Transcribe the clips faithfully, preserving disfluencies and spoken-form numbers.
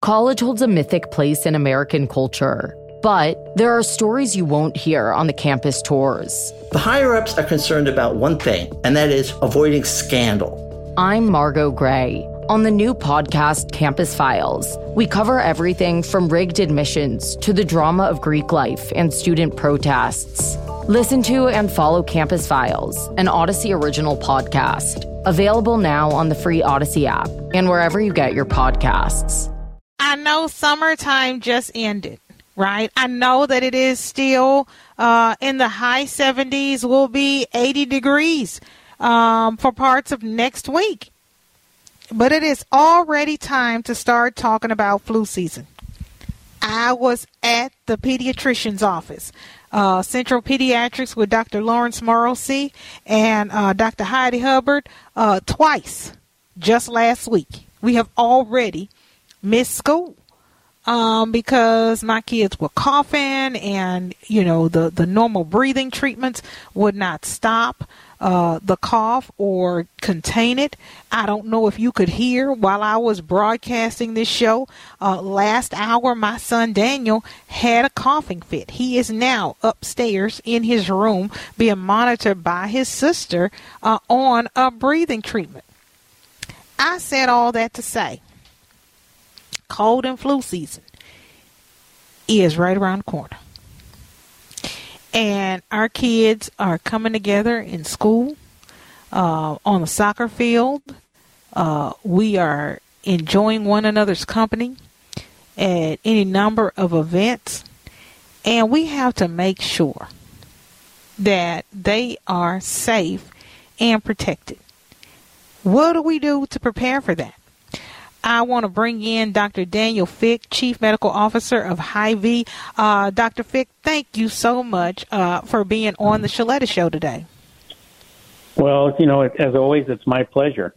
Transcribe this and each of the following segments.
college holds a mythic place in American culture, but there are stories you won't hear on the campus tours. The higher-ups are concerned about one thing, and that is avoiding scandal. I'm Margot Gray. On the new podcast, Campus Files, we cover everything from rigged admissions to the drama of Greek life and student protests. Listen to and follow Campus Files, an Odyssey original podcast. Available now on the free Odyssey app and wherever you get your podcasts. I know summertime just ended, right? I know that it is still uh, in the high seventies, will be eighty degrees um, for parts of next week. But it is already time to start talking about flu season. I was at the pediatrician's office, uh, Central Pediatrics with Doctor Lawrence Morrissey and uh, Doctor Heidi Hubbard uh, twice just last week. We have already missed school um, because my kids were coughing and, you know, the, the normal breathing treatments would not stop Uh, the cough or contain it. I don't know if you could hear while I was broadcasting this show. Uh, last hour, my son Daniel had a coughing fit. He is now upstairs in his room being monitored by his sister uh, on a breathing treatment. I said all that to say, cold and flu season is right around the corner. And our kids are coming together in school, uh, on the soccer field. Uh, we are enjoying one another's company at any number of events. And we have to make sure that they are safe and protected. What do we do to prepare for that? I want to bring in Doctor Daniel Fick, Chief Medical Officer of Hy-Vee. Uh, Doctor Fick, thank you so much uh, for being on the Shaletta Show today. Well, you know, as always, it's my pleasure.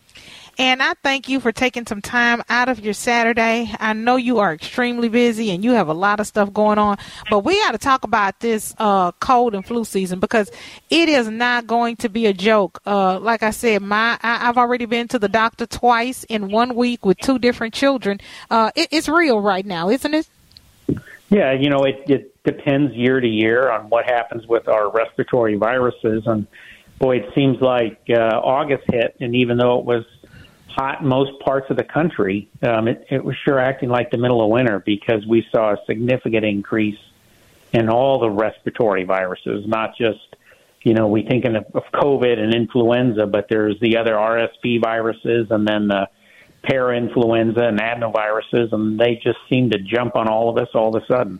And I thank you for taking some time out of your Saturday. I know you are extremely busy and you have a lot of stuff going on, but we got to talk about this uh, cold and flu season because it is not going to be a joke. Uh, like I said, my I, I've already been to the doctor twice in one week with two different children. Uh, it, it's real right now, isn't it? Yeah, you know, it, it depends year to year on what happens with our respiratory viruses. And, boy, it seems like uh, August hit, and even though it was hot in most parts of the country, um, it, it was sure acting like the middle of winter because we saw a significant increase in all the respiratory viruses, not just, you know, we thinking of, of COVID and influenza, but there's the other R S V viruses and then the parainfluenza and adenoviruses, and they just seem to jump on all of us all of a sudden.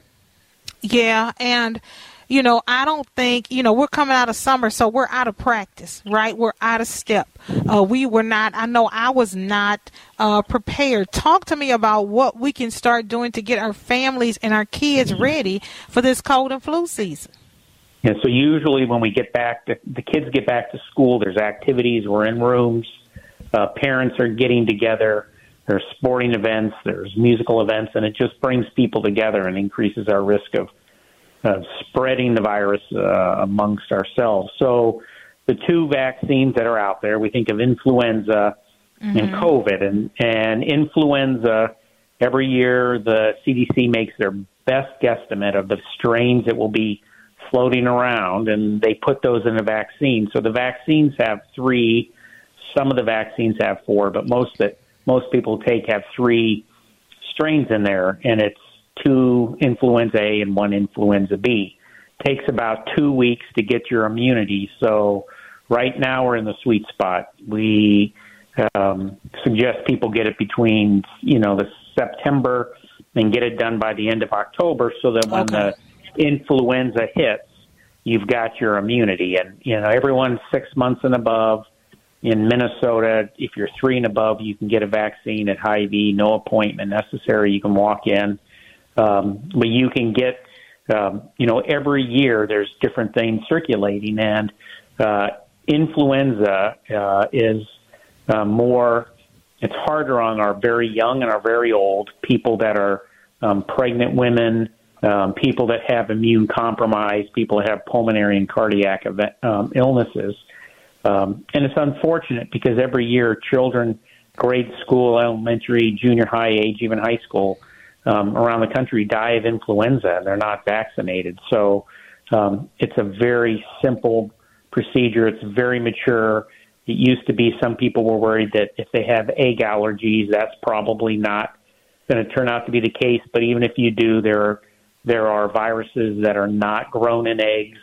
Yeah, and you know, I don't think, you know, we're coming out of summer, so we're out of practice, right? We're out of step. Uh, we were not, I know I was not uh, prepared. Talk to me about what we can start doing to get our families and our kids ready for this cold and flu season. Yeah, so usually when we get back, to, the kids get back to school, there's activities, we're in rooms, uh, parents are getting together, there's sporting events, there's musical events, and it just brings people together and increases our risk of of spreading the virus uh, amongst ourselves. So the two vaccines that are out there, we think of influenza mm-hmm. and COVID. And, and influenza, every year the C D C makes their best guesstimate of the strains that will be floating around, and they put those in a vaccine. So the vaccines have three. Some of the vaccines have four, but most that most people take have three strains in there, and it's two influenza A and one influenza B. Takes about two weeks to get your immunity. So right now we're in the sweet spot. We um, suggest people get it between, you know, the September and get it done by the end of October so that when okay. the influenza hits, you've got your immunity. And, you know, everyone six months and above in Minnesota, if you're three and above, you can get a vaccine at Hy-Vee, no appointment necessary. You can walk in. Um, but you can get, um, you know, every year there's different things circulating, and uh, influenza uh, is uh, more, it's harder on our very young and our very old, people that are um, pregnant women, um, people that have immune compromise, people that have pulmonary and cardiac event, um, illnesses. Um, and it's unfortunate because every year children grade school, elementary, junior high age, even high school, um, around the country die of influenza, and they're not vaccinated. So um, it's a very simple procedure. It's very mature. It used to be some people were worried that if they have egg allergies, that's probably not going to turn out to be the case. But even if you do, there are, there are viruses that are not grown in eggs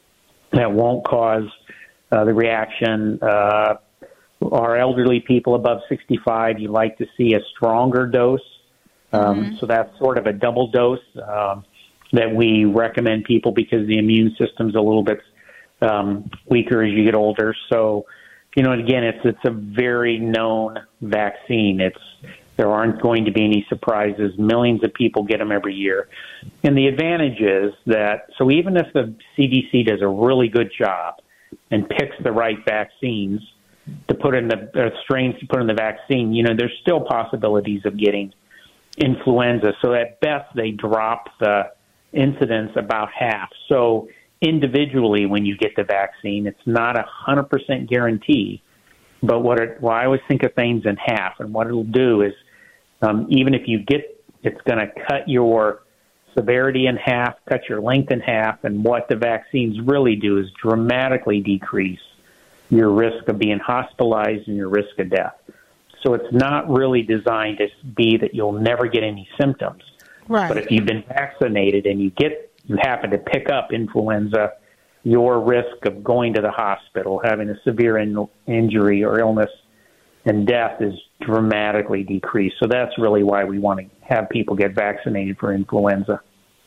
that won't cause uh, the reaction. Uh, our elderly people above sixty-five, you like to see a stronger dose. Um, mm-hmm. So that's sort of a double dose um, that we recommend people because the immune system's a little bit um, weaker as you get older. So, you know, again, it's it's a very known vaccine. It's there aren't going to be any surprises. Millions of people get them every year. And the advantage is that, so even if the C D C does a really good job and picks the right vaccines to put in the uh, strains to put in the vaccine, you know, there's still possibilities of getting influenza. So at best, they drop the incidence about half. So individually, when you get the vaccine, it's not a one hundred percent guarantee. But what it, well, I always think of things in half. And what it'll do is, um, even if you get, it's going to cut your severity in half, cut your length in half. And what the vaccines really do is dramatically decrease your risk of being hospitalized and your risk of death. So it's not really designed to be that you'll never get any symptoms. Right. But if you've been vaccinated and you get, you happen to pick up influenza, your risk of going to the hospital, having a severe in, injury or illness and death is dramatically decreased. So that's really why we want to have people get vaccinated for influenza.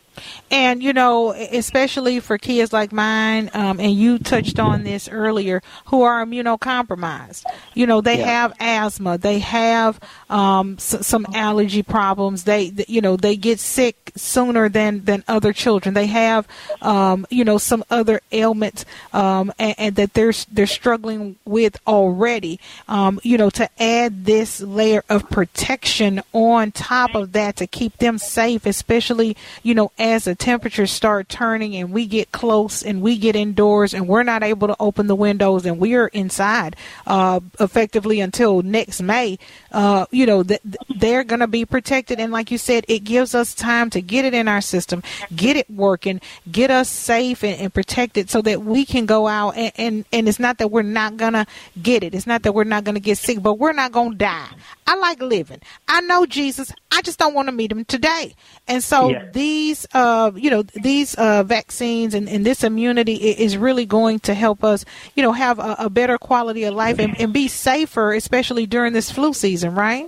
And, you know, especially for kids like mine, um, and you touched on this earlier, who are immunocompromised. You know, they yeah. have asthma. They have um, s- some allergy problems. They, th- you know, they get sick sooner than, than other children. They have, um, you know, some other ailments um, and, and that they're, they're struggling with already. Um, you know, to add this layer of protection on top of that to keep them safe, especially, you know, as the temperatures start turning and we get close and we get indoors and we're not able to open the windows and we're inside uh, effectively until next May, uh, you know, th- they're going to be protected. And like you said, it gives us time to get it in our system, get it working, get us safe and, and protected so that we can go out and, and, and it's not that we're not going to get it. It's not that we're not going to get sick, but we're not going to die. I like living. I know Jesus. I just don't want to meet him today. And so yeah. these, uh, you know, these uh, vaccines and, and this immunity is really going to help us, you know, have a, a better quality of life and, and be safer, especially during this flu season, right?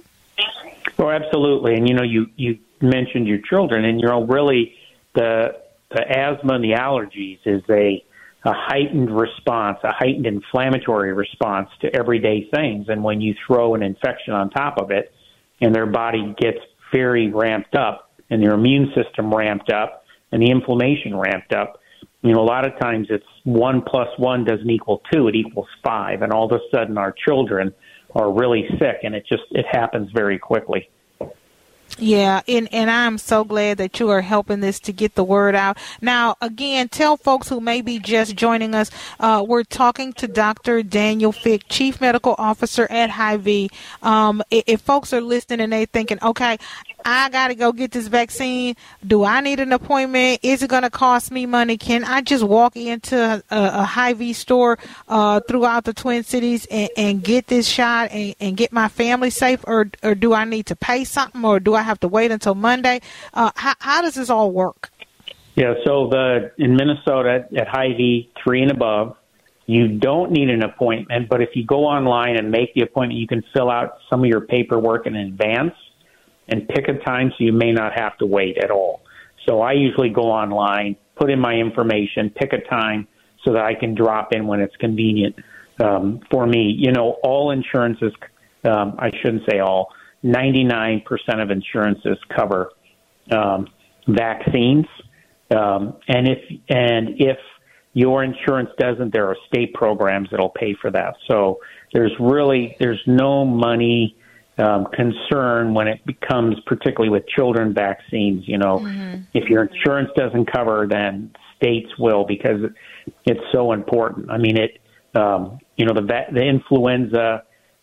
Oh, absolutely. And, you know, you, you mentioned your children, and, you know, really the the asthma and the allergies is a, a heightened response, a heightened inflammatory response to everyday things. And when you throw an infection on top of it and their body gets very ramped up and their immune system ramped up and the inflammation ramped up, you know, a lot of times it's one plus one doesn't equal two, it equals five. And all of a sudden our children are really sick, and it just, it happens very quickly. Yeah, and, and I'm so glad that you are helping this to get the word out. Now, again, tell folks who may be just joining us, uh, we're talking to Doctor Daniel Fick, Chief Medical Officer at Hy-Vee. Um, if, if folks are listening and they're thinking, okay, I got to go get this vaccine. Do I need an appointment? Is it going to cost me money? Can I just walk into a, a Hy-Vee store uh, throughout the Twin Cities and, and get this shot and, and get my family safe? Or, or do I need to pay something? Or do I have to wait until Monday? Uh, how, how does this all work? Yeah, so the in Minnesota at Hy-Vee, three and above, you don't need an appointment. But if you go online and make the appointment, you can fill out some of your paperwork in advance and pick a time so you may not have to wait at all. So I usually go online, put in my information, pick a time so that I can drop in when it's convenient um, for me. You know, all insurances, um, I shouldn't say all, ninety-nine percent of insurances cover um, vaccines. Um, and if and if your insurance doesn't, there are state programs that'll pay for that. So there's really, there's no money Um, concern when it becomes, particularly with children vaccines. You know, mm-hmm. if your insurance doesn't cover, then states will, because it's so important. I mean, it, um, you know, the the influenza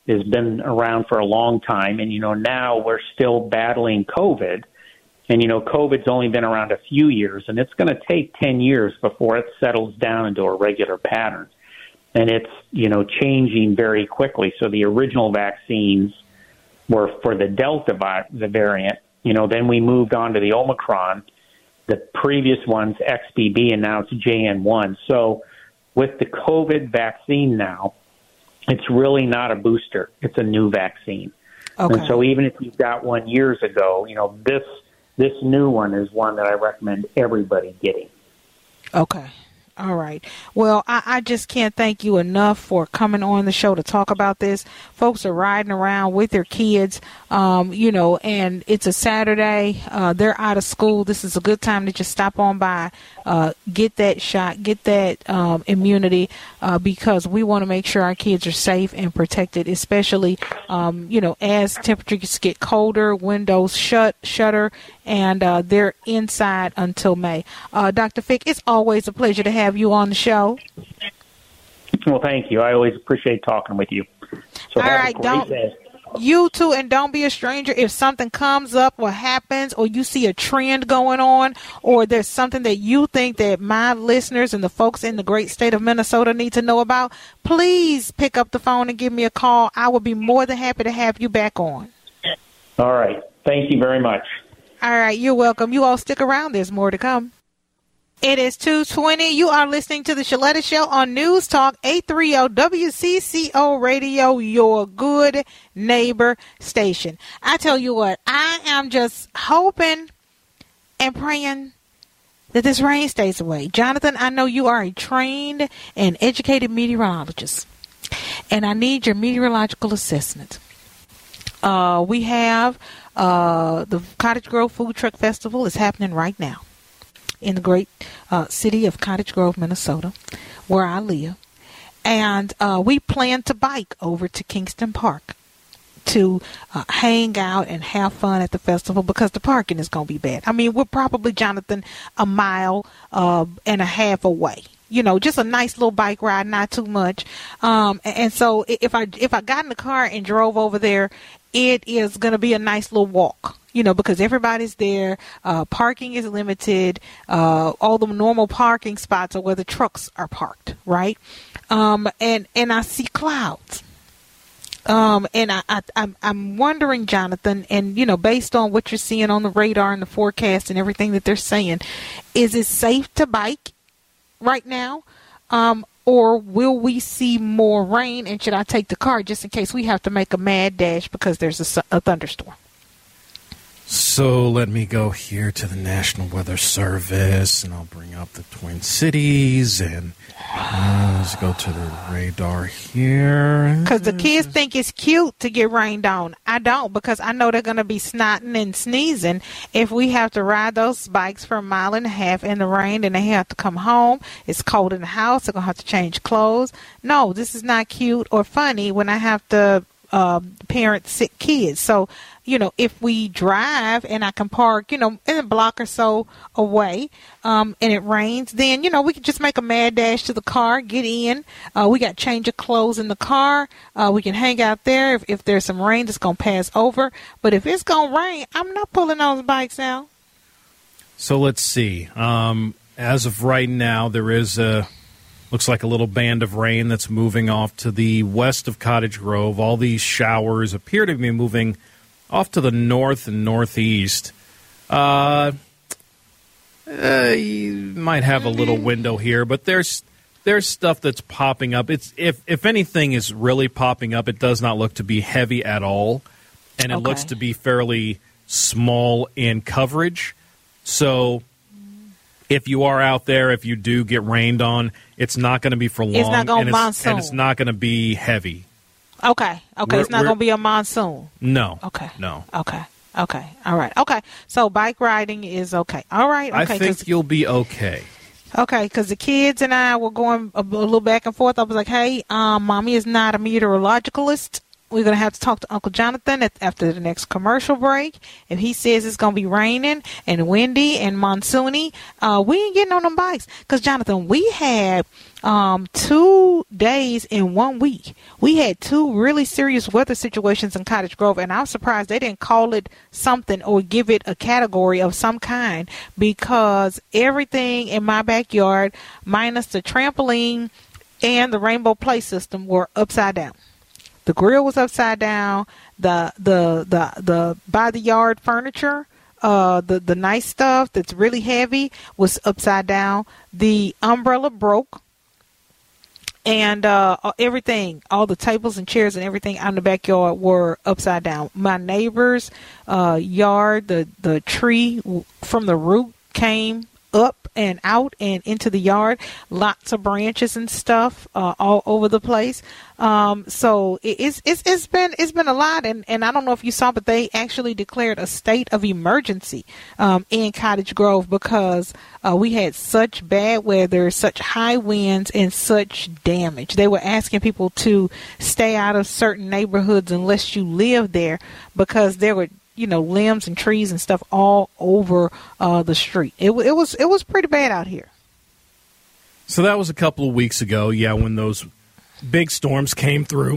has been around for a long time. And, you know, now we're still battling COVID. And, you know, COVID's only been around a few years, and it's going to take ten years before it settles down into a regular pattern. And it's, you know, changing very quickly. So the original vaccines were for the Delta vi- the variant. You know, then we moved on to the Omicron. The previous one's X B B, and now it's J N one. So with the COVID vaccine now, it's really not a booster. It's a new vaccine. Okay. And so even if you got one years ago, you know, this this new one is one that I recommend everybody getting. Okay. All right. Well, I, I just can't thank you enough for coming on the show to talk about this. Folks are riding around with their kids, um, you know, and it's a Saturday. Uh, they're out of school. This is a good time to just stop on by, uh, get that shot, get that um, immunity, uh, because we want to make sure our kids are safe and protected, especially, um, you know, as temperatures get colder, windows shut, shutter, and uh, they're inside until May. Uh, Doctor Fick, it's always a pleasure to have you on the show. Well, thank you. I always appreciate talking with you. So All right, don't day. You too, and don't be a stranger. If something comes up or happens, or you see a trend going on, or there's something that you think that my listeners and the folks in the great state of Minnesota need to know about, please pick up the phone and give me a call. I will be more than happy to have you back on. All right. Thank you very much. All right, you're welcome. You all stick around. There's more to come. It is two twenty. You are listening to the Shaletta Show on News Talk eight thirty W C C O Radio, your good neighbor station. I tell you what, I am just hoping and praying that this rain stays away. Jonathan, I know you are a trained and educated meteorologist, and I need your meteorological assessment. Uh, we have uh, the Cottage Grove Food Truck Festival is happening right now in the great uh, city of Cottage Grove, Minnesota, where I live. And uh, we plan to bike over to Kingston Park to uh, hang out and have fun at the festival because the parking is going to be bad. I mean, we're probably, Jonathan, a mile uh, and a half away. You know, just a nice little bike ride, not too much. Um, and, and so if I if I got in the car and drove over there, it is going to be a nice little walk, you know, because everybody's there. Uh, parking is limited. Uh, all the normal parking spots are where the trucks are parked, right? Um, and, and I see clouds. Um, and I, I, I'm, I'm wondering, Jonathan, and, you know, based on what you're seeing on the radar and the forecast and everything that they're saying, is it safe to bike right now? Um, or will we see more rain, and should I take the car just in case we have to make a mad dash because there's a, a thunderstorm? So let me go here to the National Weather Service, and I'll bring up the Twin Cities, and uh, let's go to the radar here. Because the kids think it's cute to get rained on. I don't, because I know they're going to be snotting and sneezing if we have to ride those bikes for a mile and a half in the rain, and they have to come home. It's cold in the house. They're going to have to change clothes. No, this is not cute or funny when I have to uh, parent sick kids. So, you know, if we drive and I can park, you know, in a block or so away, um, and it rains, then, you know, we can just make a mad dash to the car, get in. Uh, we got change of clothes in the car. Uh, we can hang out there if, if there's some rain that's going to pass over. But if it's going to rain, I'm not pulling those bikes out. So let's see. Um, as of right now, there is a, looks like a little band of rain that's moving off to the west of Cottage Grove. All these showers appear to be moving off to the north and northeast. Uh, uh, you might have a little window here, but there's there's stuff that's popping up. It's if if anything is really popping up, it does not look to be heavy at all, and it okay. looks to be fairly small in coverage. So if you are out there, if you do get rained on, it's not going to be for long. It's not going to monsoon, and it's not going to be heavy. Okay. Okay. We're, it's not going to be a monsoon. No. Okay. No. Okay. Okay. All right. Okay. So bike riding is okay. All right. Okay. I think you'll be okay. Okay. Because the kids and I were going a, a little back and forth. I was like, hey, um, mommy is not a meteorologist. We're going to have to talk to Uncle Jonathan at, after the next commercial break. If he says it's going to be raining and windy and monsoony, uh, we ain't getting on them bikes. Because, Jonathan, we had um, two days in one week. We had two really serious weather situations in Cottage Grove, and I'm surprised they didn't call it something or give it a category of some kind, because everything in my backyard, minus the trampoline and the Rainbow Play system, were upside down. The grill was upside down. The the the the by the yard furniture, uh, the the nice stuff that's really heavy, was upside down. The umbrella broke, and uh, everything, all the tables and chairs and everything out in the backyard were upside down. My neighbor's uh, yard, the the tree from the root came up and out and into the yard, lots of branches and stuff uh, all over the place. Um, so it, it's it's it's been it's been a lot, and, and I don't know if you saw, but they actually declared a state of emergency um, in Cottage Grove because uh, we had such bad weather, such high winds, and such damage. They were asking people to stay out of certain neighborhoods unless you live there, because there were, you know, limbs and trees and stuff all over uh, the street. It, it was it was pretty bad out here. So that was a couple of weeks ago, yeah, when those big storms came through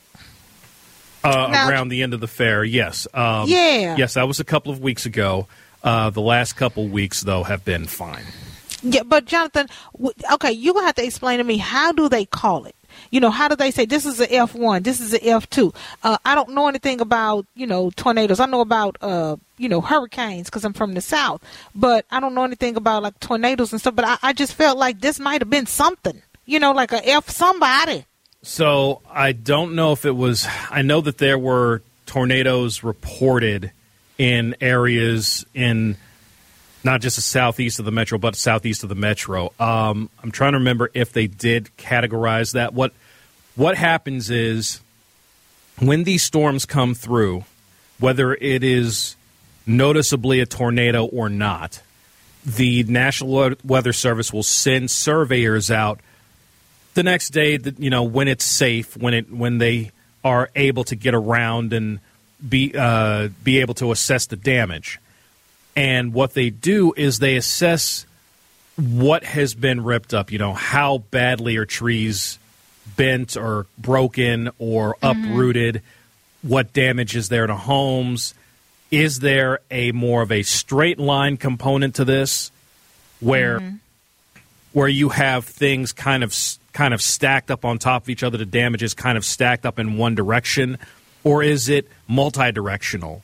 uh, now, around the end of the fair. Yes, um, yeah, yes, that was a couple of weeks ago. Uh, the last couple of weeks, though, have been fine. Yeah, but Jonathan, okay, you're gonna have to explain to me, how do they call it? You know, how do they say this is a F one, this is a F two? Uh, I don't know anything about, you know, tornadoes. I know about, uh, you know, hurricanes because I'm from the South. But I don't know anything about, like, tornadoes and stuff. But I, I just felt like this might have been something, you know, like a F somebody. So I don't know if it was – I know that there were tornadoes reported in areas in – not just the southeast of the metro, but southeast of the metro. Um, I'm trying to remember if they did categorize that. What what happens is when these storms come through, whether it is noticeably a tornado or not, the National Weather Service will send surveyors out the next day, you know, when it's safe, when it when they are able to get around and be uh, be able to assess the damage. And what they do is they assess what has been ripped up, you know, how badly are trees bent or broken or mm-hmm. uprooted, what damage is there to homes. Is there a more of a straight line component to this where mm-hmm. where you have things kind of kind of stacked up on top of each other, the damage is kind of stacked up in one direction, or is it multi-directional?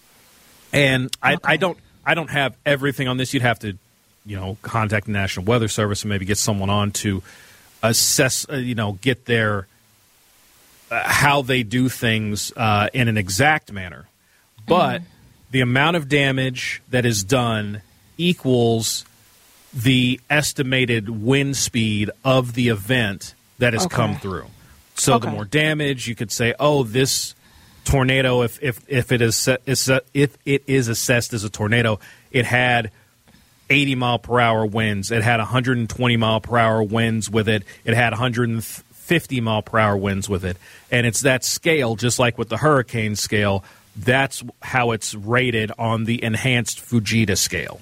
And I, okay. I don't I don't have everything on this. You'd have to, you know, contact the National Weather Service and maybe get someone on to assess, uh, you know, get their uh, how they do things uh, in an exact manner. But mm. the amount of damage that is done equals the estimated wind speed of the event that has okay. come through. So okay. the more damage, you could say, oh, this tornado, if if if it is if it is assessed as a tornado, it had eighty mile per hour winds, it had one hundred twenty mile per hour winds with it, it had one hundred fifty mile per hour winds with it, and it's that scale, just like with the hurricane scale. That's how it's rated on the enhanced Fujita scale.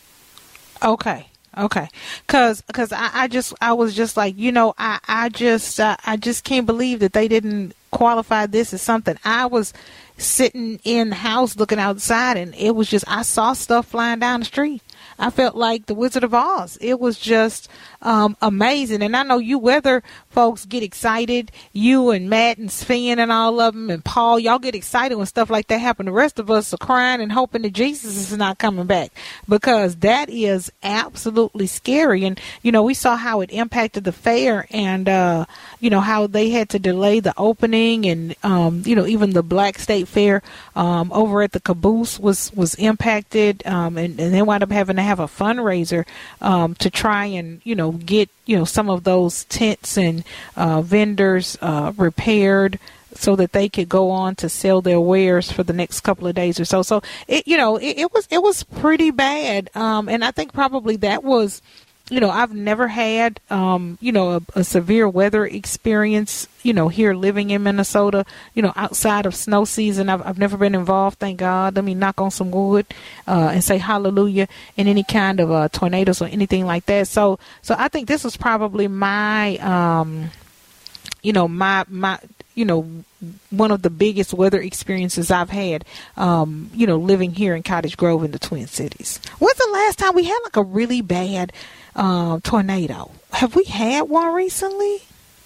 Okay. Okay, because cause I, I just I was just like, you know, I I just uh, I just can't believe that they didn't qualify this as something. I was sitting in the house looking outside, and it was just, I saw stuff flying down the street. I felt like the Wizard of Oz. It was just um, amazing. And I know you weather folks get excited. You and Matt and Sven and all of them and Paul, y'all get excited when stuff like that happen. The rest of us are crying and hoping that Jesus is not coming back, because that is absolutely scary. And, you know, we saw how it impacted the fair, and, uh, you know, how they had to delay the opening, and, um, you know, even the Black State Fair um, over at the Caboose was, was impacted, um, and, and they wound up having to have a fundraiser um, to try and, you know, get, you know, some of those tents and uh, vendors uh, repaired so that they could go on to sell their wares for the next couple of days or so. So it, you know, it, it was it was pretty bad, um, and I think probably that was you know, I've never had, um, you know, a, a severe weather experience, you know, here living in Minnesota, you know, outside of snow season. I've, I've never been involved, thank God. Let me knock on some wood uh, and say hallelujah in any kind of uh, tornadoes or anything like that. So, so I think this was probably my, um, you know, my, my, you know, one of the biggest weather experiences I've had, um, you know, living here in Cottage Grove in the Twin Cities. When's the last time we had like a really bad um, tornado? Have we had one recently?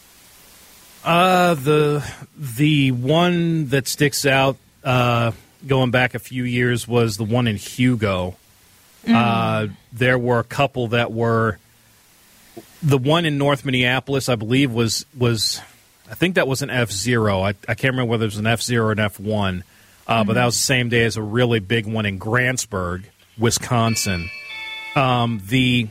Uh, the the one that sticks out uh, going back a few years was the one in Hugo. Mm. Uh, there were a couple that were. The one in North Minneapolis, I believe, was was. I think that was an F zero. I, I can't remember whether it was an F zero or an F one, uh, mm-hmm. but that was the same day as a really big one in Grantsburg, Wisconsin. Um, the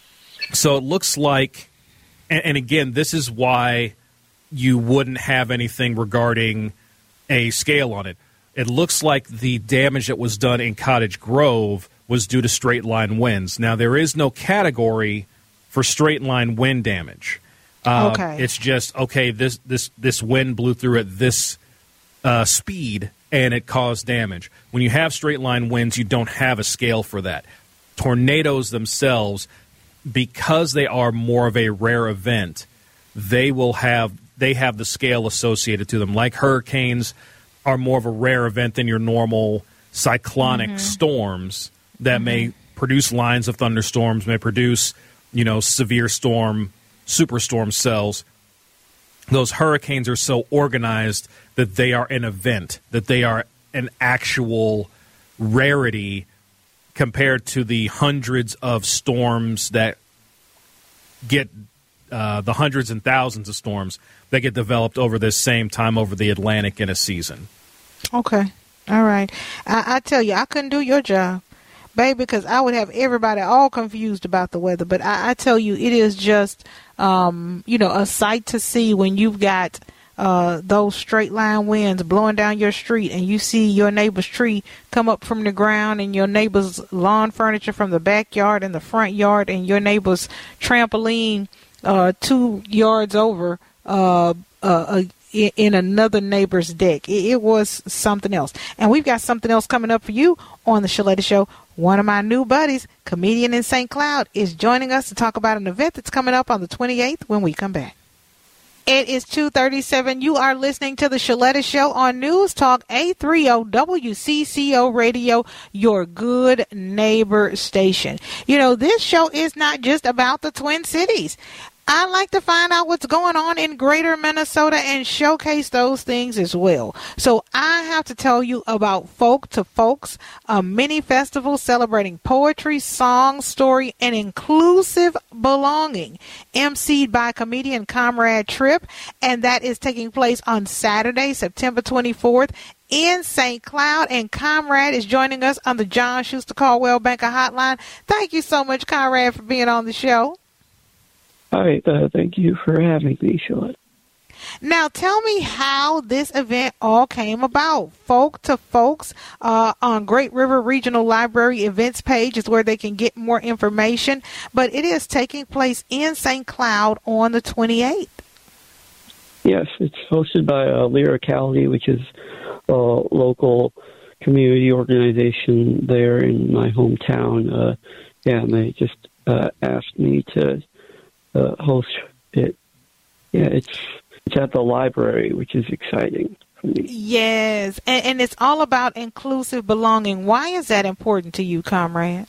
so it looks like, and, and again, this is why you wouldn't have anything regarding a scale on it. It looks like the damage that was done in Cottage Grove was due to straight line winds. Now, there is no category for straight line wind damage. Uh, okay. It's just, okay, this this this wind blew through at this uh, speed, and it caused damage. When you have straight-line winds, you don't have a scale for that. Tornadoes themselves, because they are more of a rare event, they will have they have the scale associated to them. Like hurricanes are more of a rare event than your normal cyclonic mm-hmm. storms that mm-hmm. may produce lines of thunderstorms, may produce, you know, severe storm superstorm cells. Those hurricanes are so organized that they are an event, that they are an actual rarity compared to the hundreds of storms that get, uh, the hundreds and thousands of storms that get developed over this same time over the Atlantic in a season. Okay. All right. I, I tell you, I couldn't do your job, baby, because I would have everybody all confused about the weather. But I, I tell you, it is just, um, you know, a sight to see when you've got uh, those straight line winds blowing down your street and you see your neighbor's tree come up from the ground and your neighbor's lawn furniture from the backyard and the front yard and your neighbor's trampoline uh, two yards over uh, uh, in, in another neighbor's deck. It, it was something else. And we've got something else coming up for you on the Shaletta Show. One of my new buddies, comedian in Saint Cloud, is joining us to talk about an event that's coming up on the twenty-eighth when we come back. It is two thirty-seven. You are listening to the Shaletta Show on News Talk eight thirty W C C O Radio, your good neighbor station. You know, this show is not just about the Twin Cities. I like to find out what's going on in greater Minnesota and showcase those things as well. So I have to tell you about Folk to Folks, a mini festival celebrating poetry, song, story, and inclusive belonging, emceed by comedian Comrade Tripp, and that is taking place on Saturday, September twenty-fourth, in Saint Cloud, and Comrade is joining us on the John Schuster Caldwell Banker Hotline. Thank you so much, Comrade, for being on the show. Hi, uh, thank you for having me, Shaletta. Now, tell me how this event all came about. Folk to Folks uh, on Great River Regional Library events page is where they can get more information, but it is taking place in Saint Cloud on the twenty-eighth. Yes, it's hosted by uh, Lyricality, which is a local community organization there in my hometown. Uh, yeah, and they just uh, asked me to Uh, host it. Yeah, it's it's at the library, which is exciting for me. Yes, and, and it's all about inclusive belonging. Why is that important to you, Comrade?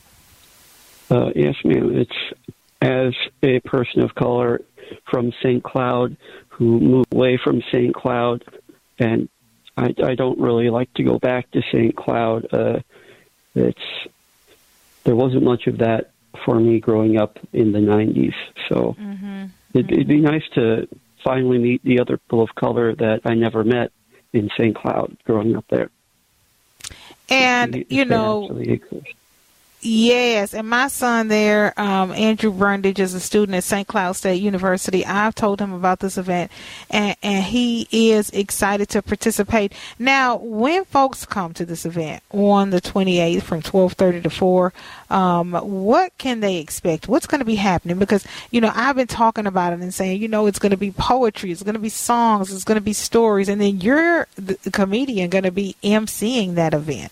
Uh, yes, ma'am. It's as a person of color from Saint Cloud who moved away from Saint Cloud, and I, I don't really like to go back to Saint Cloud. Uh, it's there wasn't much of that for me growing up in the nineties. So mm-hmm. it'd, it'd be nice to finally meet the other people of color that I never met in Saint Cloud growing up there. And, if you know, Yes, and my son there, um, Andrew Brundage, is a student at Saint Cloud State University. I've told him about this event, and, and he is excited to participate. Now, when folks come to this event on the twenty-eighth from twelve thirty to four, um, what can they expect? What's going to be happening? Because, you know, I've been talking about it and saying, you know, it's going to be poetry, it's going to be songs, it's going to be stories, and then you're the comedian going to be emceeing that event.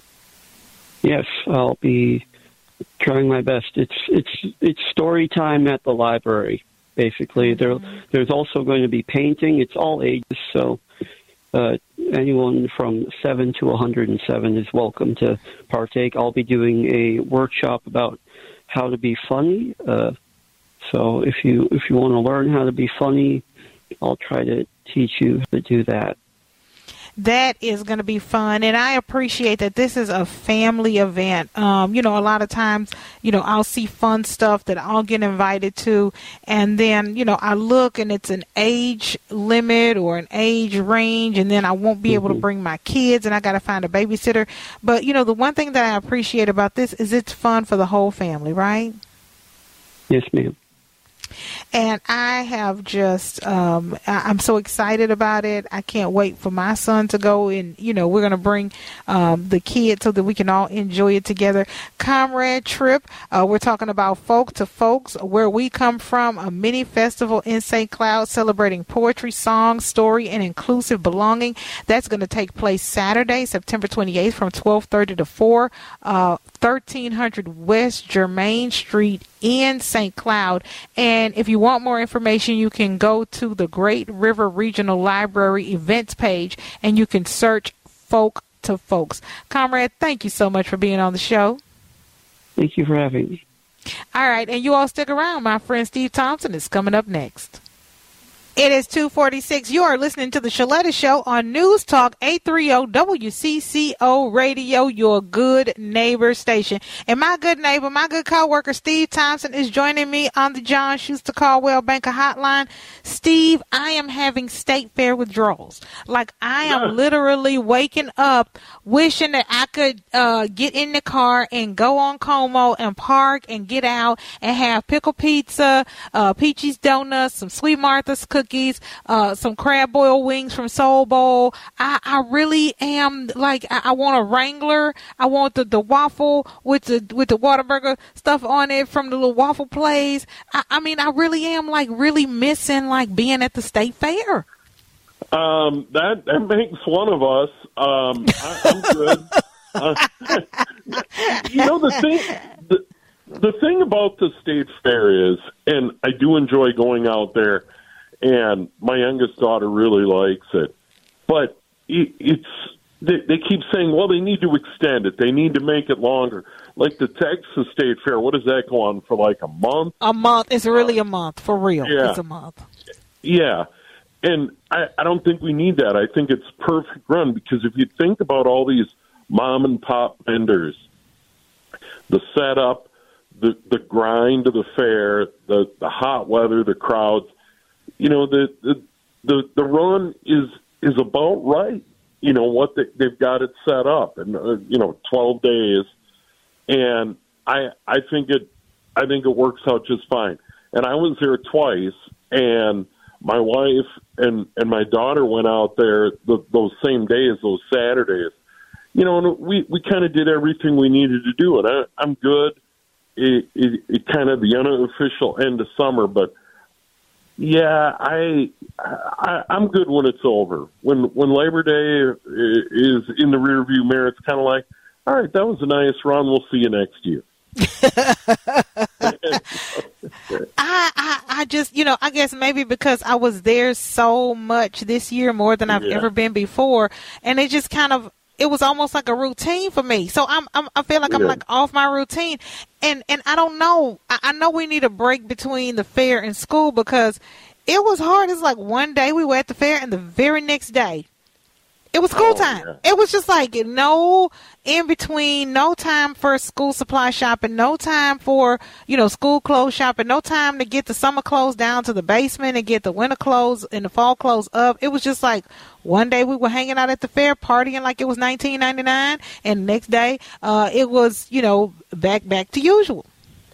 Yes, I'll be trying my best. It's it's it's story time at the library, basically. Mm-hmm. There there's also going to be painting. It's all ages, so uh, anyone from seven to one hundred seven is welcome to partake. I'll be doing a workshop about how to be funny. Uh, so if you if you want to learn how to be funny, I'll try to teach you how to do that. That is going to be fun, and I appreciate that this is a family event. Um, you know, a lot of times, you know, I'll see fun stuff that I'll get invited to, and then, you know, I look and it's an age limit or an age range, and then I won't be able to bring my kids, and I got to find a babysitter. But, you know, the one thing that I appreciate about this is it's fun for the whole family, right? Yes, ma'am. And I have just, um, I, I'm so excited about it. I can't wait for my son to go, and, you know, we're going to bring um, the kids so that we can all enjoy it together. Comrade Trip, uh, we're talking about Folk to Folks, Where We Come From, a mini festival in Saint Cloud celebrating poetry, song, story, and inclusive belonging. That's going to take place Saturday, September twenty-eighth from twelve thirty to four, uh, thirteen hundred West Germain Street in Saint Cloud. And if you want more information, you can go to the Great River Regional Library events page, and you can search Folk to Folks. Comrade, thank you so much for being on the show. Thank you for having me. All right, and you all stick around. My friend Steve Thompson is coming up next. It is two forty-six. You are listening to the Shaletta Show on News Talk eight thirty W C C O Radio, your good neighbor station. And my good neighbor, my good coworker, Steve Thompson, is joining me on the John Schuster Caldwell Banker Hotline. Steve, I am having state fair withdrawals. Like, I am yeah. literally waking up wishing that I could uh, get in the car and go on Como and park and get out and have pickle pizza, uh, Peachy's Donuts, some Sweet Martha's cookies, cookies, uh, some crab boil wings from Soul Bowl. I, I really am like, I, I want a Wrangler. I want the, the waffle with the with the Whataburger stuff on it from the little waffle place. I, I mean, I really am like really missing like being at the state fair. Um, that that makes one of us. Um, I, I'm good. uh, you know the thing. The, the thing about the state fair is, and I do enjoy going out there. And my youngest daughter really likes it. But it, it's they, they keep saying, well, they need to extend it. They need to make it longer. Like the Texas State Fair, what does that go on for, like a month? A month. It's really a month, for real. Yeah. It's a month. Yeah. And I, I don't think we need that. I think it's perfect run because if you think about all these mom and pop vendors, the setup, the, the grind of the fair, the, the hot weather, the crowds, you know, the, the the the run is is about right. You know what they, they've got it set up, and uh, you know, twelve days, and I I think it I think it works out just fine. And I was there twice, and my wife and and my daughter went out there the, those same days, those Saturdays. You know, and we we kind of did everything we needed to do, and I, I'm good. It, it, it kind of the unofficial end of summer, but. Yeah, I, I I'm good when it's over. When when Labor Day is in the rearview mirror, it's kind of like, all right, that was a nice run. We'll see you next year. I, I I just, you know, I guess maybe because I was there so much this year, more than I've yeah. ever been before, and it just kind of. It was almost like a routine for me. So I'm, I'm I feel like I'm yeah. like off my routine. And and I don't know. I, I know we need a break between the fair and school because it was hard. It's like one day we were at the fair and the very next day It was school Oh, time. yeah. It was just like no in between, no time for school supply shopping, no time for, you know, school clothes shopping, no time to get the summer clothes down to the basement and get the winter clothes and the fall clothes up. It was just like one day we were hanging out at the fair partying like it was nineteen ninety-nine, and the next day uh, it was, you know, back back to usual.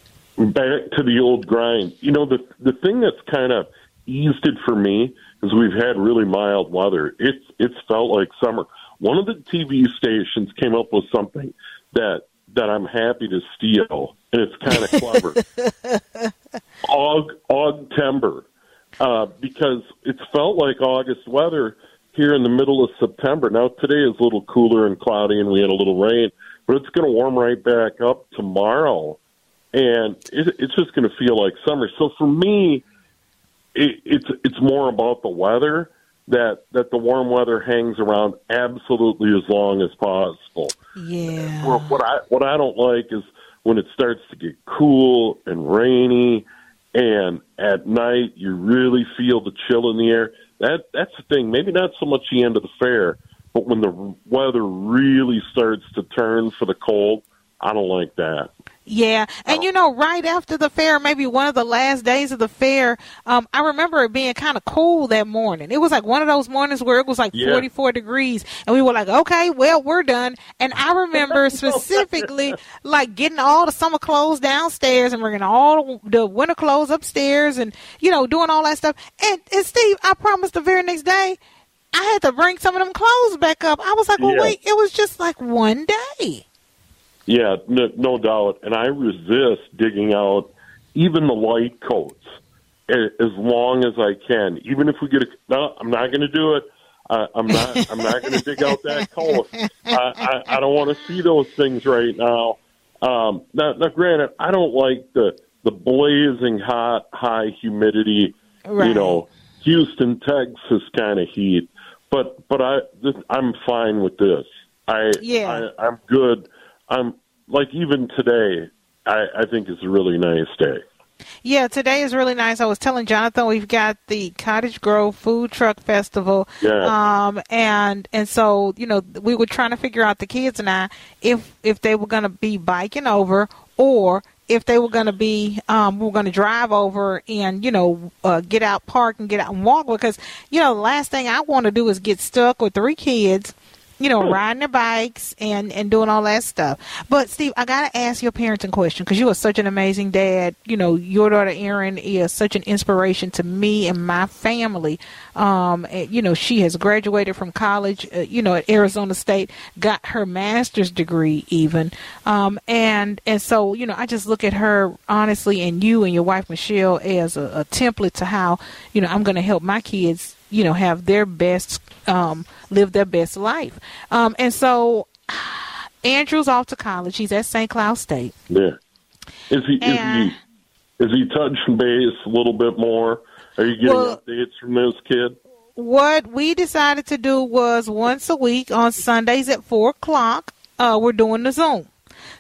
Back to the old grind. You know, the the thing that's kind of eased it for me is we've had really mild weather. It's it's felt like summer. One of the T V stations came up with something that that I'm happy to steal, and it's kind of clever. Aug Augtember, uh, because it's felt like August weather here in the middle of September. Now today is a little cooler and cloudy, and we had a little rain, but it's going to warm right back up tomorrow, and it, it's just going to feel like summer. So for me, It, it's it's more about the weather, that that the warm weather hangs around absolutely as long as possible. Yeah. Well, what I what I don't like is when it starts to get cool and rainy, and at night you really feel the chill in the air. That that's the thing. Maybe not so much the end of the fair, but when the weather really starts to turn for the cold, I don't like that. Yeah, and you know, right after the fair, maybe one of the last days of the fair, um, I remember it being kind of cool that morning. It was like one of those mornings where it was like Yeah. forty-four degrees, and we were like, okay, well, we're done. And I remember specifically like getting all the summer clothes downstairs and bringing all the winter clothes upstairs and, you know, doing all that stuff. And, and Steve, I promised the very next day, I had to bring some of them clothes back up. I was like, well, Yeah. wait, it was just like one day. Yeah, no, no doubt. And I resist digging out even the light coats a- as long as I can. Even if we get a no, I'm not going to do it. Uh, I'm not. I'm not going to dig out that coat. I, I, I don't want to see those things right now. Um, now, now, granted, I don't like the the blazing hot, high humidity. Right. You know, Houston, Texas kind of heat. But but I this, I'm fine with this. I Yeah. I, I'm good. I'm like even today. I, I think it's a really nice day. Yeah, today is really nice. I was telling Jonathan we've got the Cottage Grove Food Truck Festival. Yeah. Um, and and so, you know, we were trying to figure out, the kids and I, if if they were going to be biking over or if they were going to be, um, we were going to drive over and, you know, uh, get out, park and get out and walk. Because, you know, the last thing I want to do is get stuck with three kids, you know, riding their bikes and, and doing all that stuff. But, Steve, I got to ask your parenting question, because you are such an amazing dad. You know, your daughter, Erin, is such an inspiration to me and my family. Um, and, you know, she has graduated from college, uh, you know, at Arizona State, got her master's degree even. Um, and, and so, you know, I just look at her, honestly, and you and your wife, Michelle, as a, a template to how, you know, I'm going to help my kids, you know, have their best, um, live their best life. Um, and so Andrew's off to college. He's at Saint Cloud State. Yeah. Is he And- is he is he touching base a little bit more? Are you getting Well- updates from this kid? What we decided to do was once a week on Sundays at four o'clock, uh, we're doing the Zoom.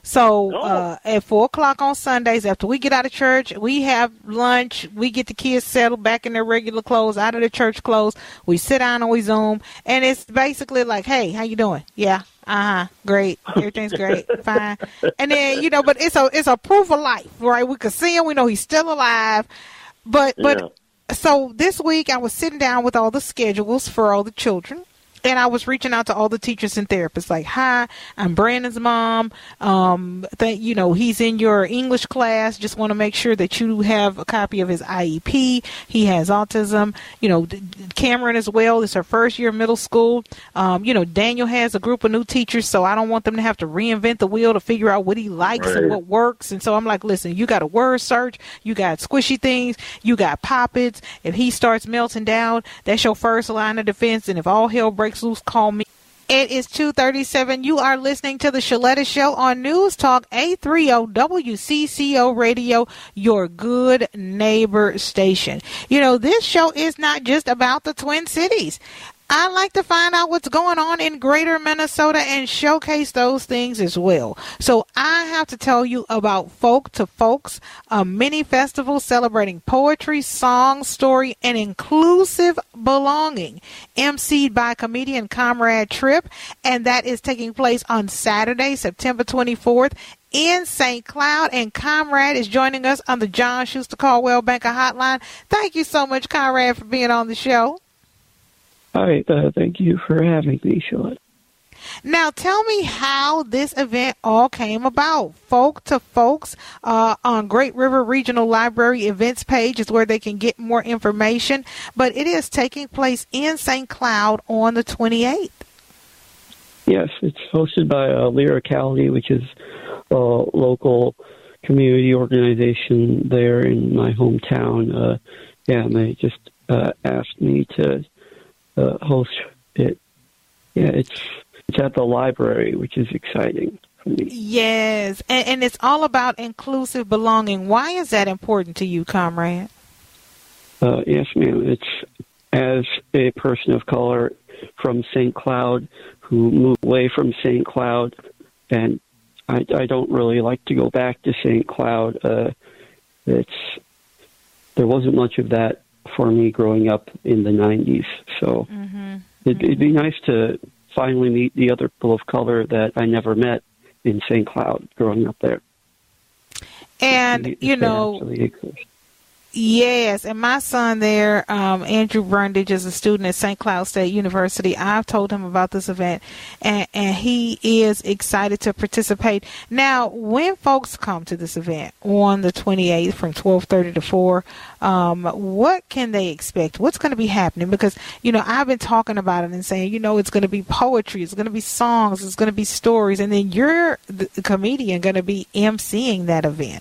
So uh, at four o'clock on Sundays, after we get out of church, we have lunch. We get the kids settled back in their regular clothes, out of their church clothes. We sit down and we Zoom, and it's basically like, "Hey, how you doing? Yeah, uh huh, great. Everything's great, fine." And then, you know, but it's a it's a proof of life, right? We can see him. We know he's still alive. But but Yeah. so this week I was sitting down with all the schedules for all the children. And I was reaching out to all the teachers and therapists, like, "Hi, I'm Brandon's mom. Um, th- you know, he's in your English class. Just want to make sure that you have a copy of his I E P. He has autism. You know, D- Cameron as well. It's her first year of middle school. Um, you know, Daniel has a group of new teachers, so I don't want them to have to reinvent the wheel to figure out what he likes Right. and what works. And so I'm like, listen, you got a word search. You got squishy things. You got pop-its. If he starts melting down, that's your first line of defense. And if all hell breaks loose, call me." It is two thirty-seven. You are listening to the Shaletta Show on News Talk eight thirty W C C O Radio, your good neighbor station. You know, this show is not just about the Twin Cities. I like to find out what's going on in greater Minnesota and showcase those things as well. So I have to tell you about Folk to Folks, a mini festival celebrating poetry, song, story, and inclusive belonging, emceed by comedian Comrade Tripp, and that is taking place on Saturday, September twenty-fourth, in Saint Cloud. And Comrade is joining us on the John Schuster Caldwell Banker Hotline. Thank you so much, Comrade, for being on the show. All right. Uh, thank you for having me, Charlotte. Now, tell me how this event all came about. Folk to Folks uh, on Great River Regional Library events page is where they can get more information, but it is taking place in Saint Cloud on the twenty-eighth. Yes, it's hosted by uh, Lyricality, which is a local community organization there in my hometown. Uh, yeah, and they just uh, asked me to uh, host it. Yeah, it's it's at the library, which is exciting for me. Yes, and, and it's all about inclusive belonging. Why is that important to you, Comrade? Uh, yes, ma'am. It's as a person of color from Saint Cloud who moved away from Saint Cloud, and I, I don't really like to go back to Saint Cloud. Uh, it's there wasn't much of that for me growing up in the nineties, so mm-hmm. it'd, it'd be nice to finally meet the other people of color that I never met in Saint Cloud growing up there. And, if you know, yes, and my son there, um, Andrew Brundage, is a student at Saint Cloud State University. I've told him about this event, and, and he is excited to participate. Now, when folks come to this event on the twenty-eighth from twelve thirty to four, um, what can they expect? What's going to be happening? Because, you know, I've been talking about it and saying, you know, it's going to be poetry, it's going to be songs, it's going to be stories, and then you're the comedian going to be emceeing that event.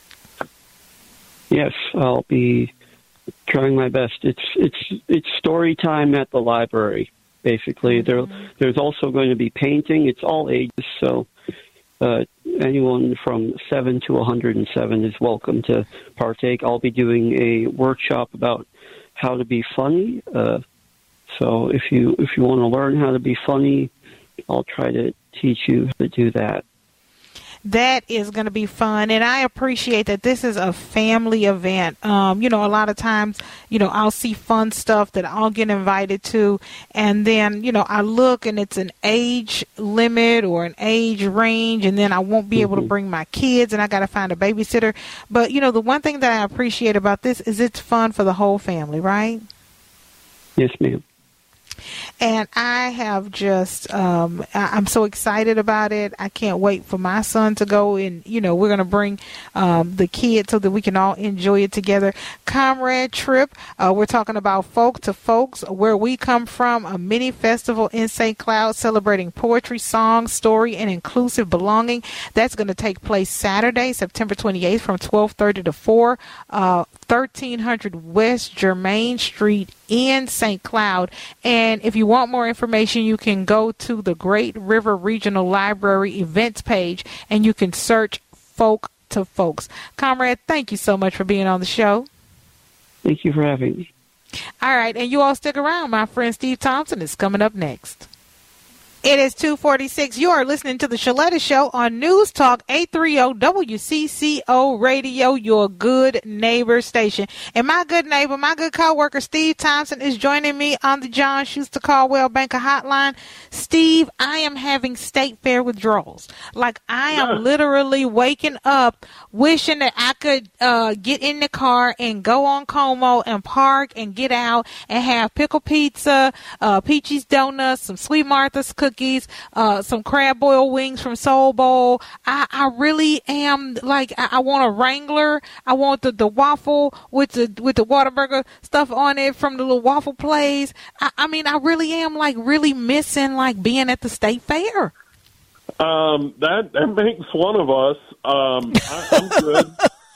Yes, I'll be trying my best. It's it's it's story time at the library, basically. Mm-hmm. There there's also going to be painting. It's all ages, so uh, anyone from seven to one hundred seven is welcome to partake. I'll be doing a workshop about how to be funny. Uh, so if you if you want to learn how to be funny, I'll try to teach you how to do that. That is going to be fun, and I appreciate that this is a family event. Um, you know, a lot of times, you know, I'll see fun stuff that I'll get invited to, and then, you know, I look and it's an age limit or an age range, and then I won't be mm-hmm. able to bring my kids, and I got to find a babysitter. But, you know, the one thing that I appreciate about this is it's fun for the whole family, right? Yes, ma'am. And I have just, um, I, I'm so excited about it. I can't wait for my son to go, and, you know, we're going to bring um, the kids so that we can all enjoy it together. Comrade Tripp, uh, we're talking about Folk to Folks, Where We Come From, a mini festival in Saint Cloud celebrating poetry, song, story, and inclusive belonging. That's going to take place Saturday, September twenty-eighth from twelve thirty to four, uh, thirteen hundred West Germain Street in Saint Cloud. And if you want more information, you can go to the Great River Regional Library events page, and you can search Folk to Folks. Comrade, thank you so much for being on the show. Thank you for having me. All right, and you all stick around. My friend Steve Thompson is coming up next. It is two forty-six. You are listening to the Shaletta Show on News Talk eight thirty W C C O Radio, your good neighbor station. And my good neighbor, my good coworker, Steve Thompson, is joining me on the John Schuster Caldwell Banker Hotline. Steve, I am having state fair withdrawals. Like, I am yeah. literally waking up wishing that I could uh, get in the car and go on Como and park and get out and have pickle pizza, uh, Peachy's Donuts, some Sweet Martha's cookies, uh, some crab boil wings from Soul Bowl. I, I really am like, I, I want a Wrangler. I want the, the waffle with the with the Whataburger stuff on it from the little waffle place. I, I mean, I really am like really missing like being at the state fair. Um, that that makes one of us. Um, I, I'm good.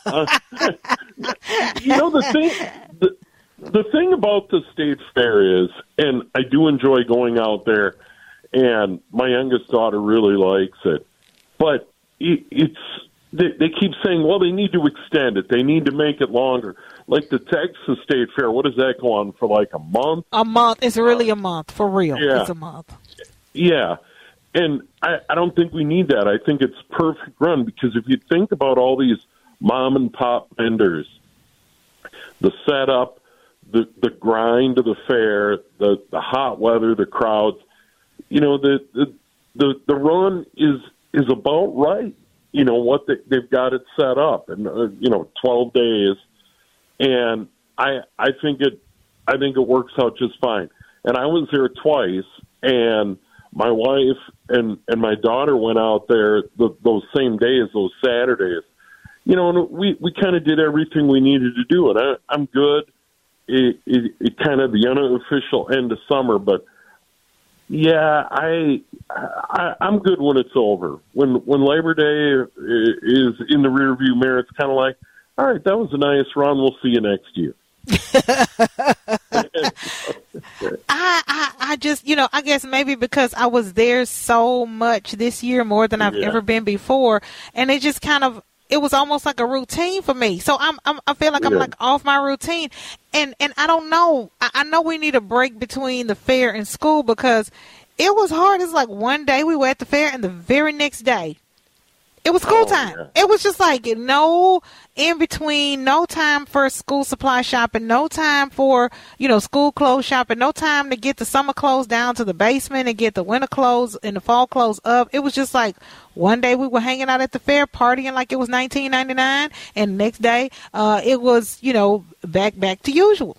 uh, you know the thing. The, the thing about the state fair is, and I do enjoy going out there. And my youngest daughter really likes it, but it, it's they, they keep saying, well, they need to extend it. They need to make it longer. Like the Texas State Fair, what does that go on for, like a month? A month. It's really a month, for real. Yeah. It's a month. Yeah. And I, I don't think we need that. I think it's perfect run because if you think about all these mom and pop vendors, the setup, the the grind of the fair, the, the hot weather, the crowds, you know, the the the, the run is is about right. You know what they, they've got it set up, and uh, you know, twelve days, and I I think it I think it works out just fine. And I was there twice, and my wife and, and my daughter went out there the, those same days, those Saturdays. You know, and we, we kind of did everything we needed to do, and I, I'm good. It, it, it kind of the unofficial end of summer, but yeah, I, I I'm good when it's over. When when Labor Day is in the rearview mirror, it's kind of like, all right, that was a nice run. We'll see you next year. I, I I just, you know, I guess maybe because I was there so much this year, more than I've Yeah. ever been before, and it just kind of, it was almost like a routine for me. So I'm, I'm I feel like I'm Yeah. like off my routine, and and I don't know. I, I know we need a break between the fair and school because it was hard. It's like one day we were at the fair, and the very next day it was school Oh, time. yeah. It was just like no in between, no time for school supply shopping, no time for, you know, school clothes shopping, no time to get the summer clothes down to the basement and get the winter clothes and the fall clothes up. It was just like one day we were hanging out at the fair partying like it was nineteen ninety-nine, and the next day uh, it was, you know, back back to usual.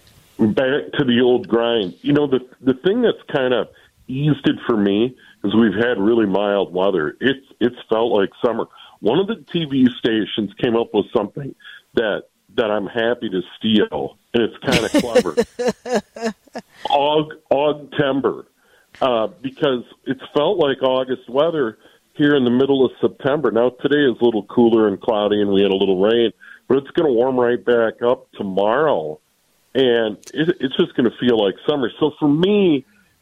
Back to the old grind. You know, the the thing that's kind of eased it for me is we've had really mild weather. It's it's felt like summer. One of the T V stations came up with something that that I'm happy to steal, and it's kind of clever. Aug Augtember, uh, because it's felt like August weather here in the middle of September. Now today is a little cooler and cloudy, and we had a little rain, but it's going to warm right back up tomorrow, and it, it's just going to feel like summer. So for me,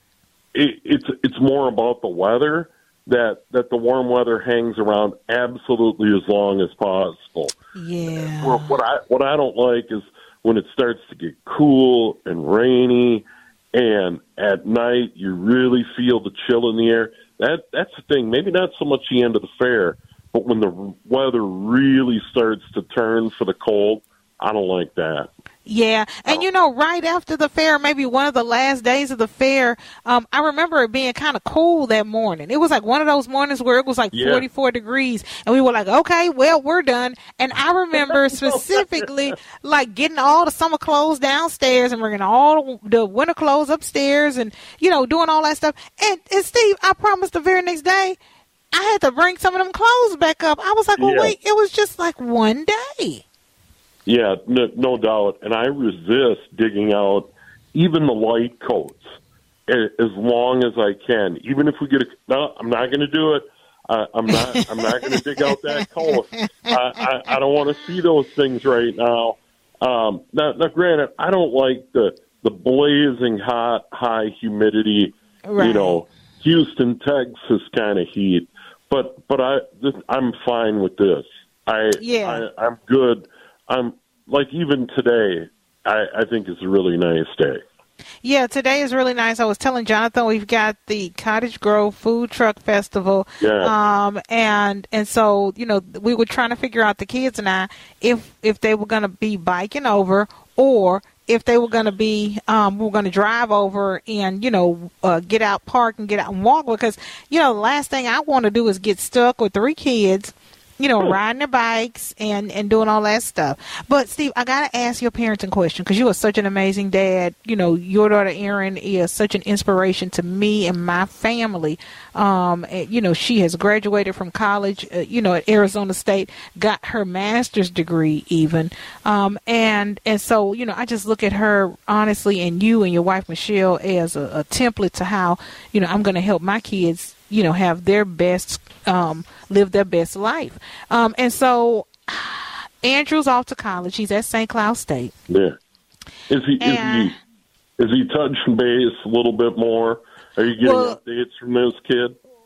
It, it's it's more about the weather, that that the warm weather hangs around absolutely as long as possible. Yeah. Well, what I what I don't like is when it starts to get cool and rainy, and at night you really feel the chill in the air. That that's the thing. Maybe not so much the end of the fair, but when the weather really starts to turn for the cold, I don't like that. Yeah, and you know, right after the fair, maybe one of the last days of the fair, um, I remember it being kind of cool that morning. It was like one of those mornings where it was like Yeah. forty-four degrees, and we were like, okay, well, we're done. And I remember specifically like getting all the summer clothes downstairs and bringing all the winter clothes upstairs and, you know, doing all that stuff. And, and Steve, I promised the very next day, I had to bring some of them clothes back up. I was like, well, Yeah. wait, it was just like one day. Yeah, no, no doubt. And I resist digging out even the light coats a- as long as I can. Even if we get a no, I'm not going to do it. Uh, I'm not. I'm not going to dig out that coat. I, I, I don't want to see those things right now. Um, now, now, granted, I don't like the the blazing hot, high humidity. Right. You know, Houston, Texas kind of heat. But but I this, I'm fine with this. I Yeah. I, I'm good. I'm like even today. I, I think it's a really nice day. Yeah, today is really nice. I was telling Jonathan we've got the Cottage Grove Food Truck Festival. Yeah. Um and and so, you know, we were trying to figure out, the kids and I, if if they were going to be biking over or if they were going to be um we were going to drive over and, you know, uh, get out, park and get out and walk, because, you know, the last thing I want to do is get stuck with three kids, you know, riding their bikes and, and doing all that stuff. But, Steve, I got to ask your parenting question, because you are such an amazing dad. You know, your daughter, Erin, is such an inspiration to me and my family. Um, and, you know, she has graduated from college, uh, you know, at Arizona State, got her master's degree even. Um, and, and so, you know, I just look at her, honestly, and you and your wife, Michelle, as a, a template to how, you know, I'm going to help my kids, you know, have their best, um, live their best life. Um, and so Andrew's off to college. He's at Saint Cloud State. Yeah. Is he And- is he is he touching base a little bit more? Are you getting Well- updates from this kid?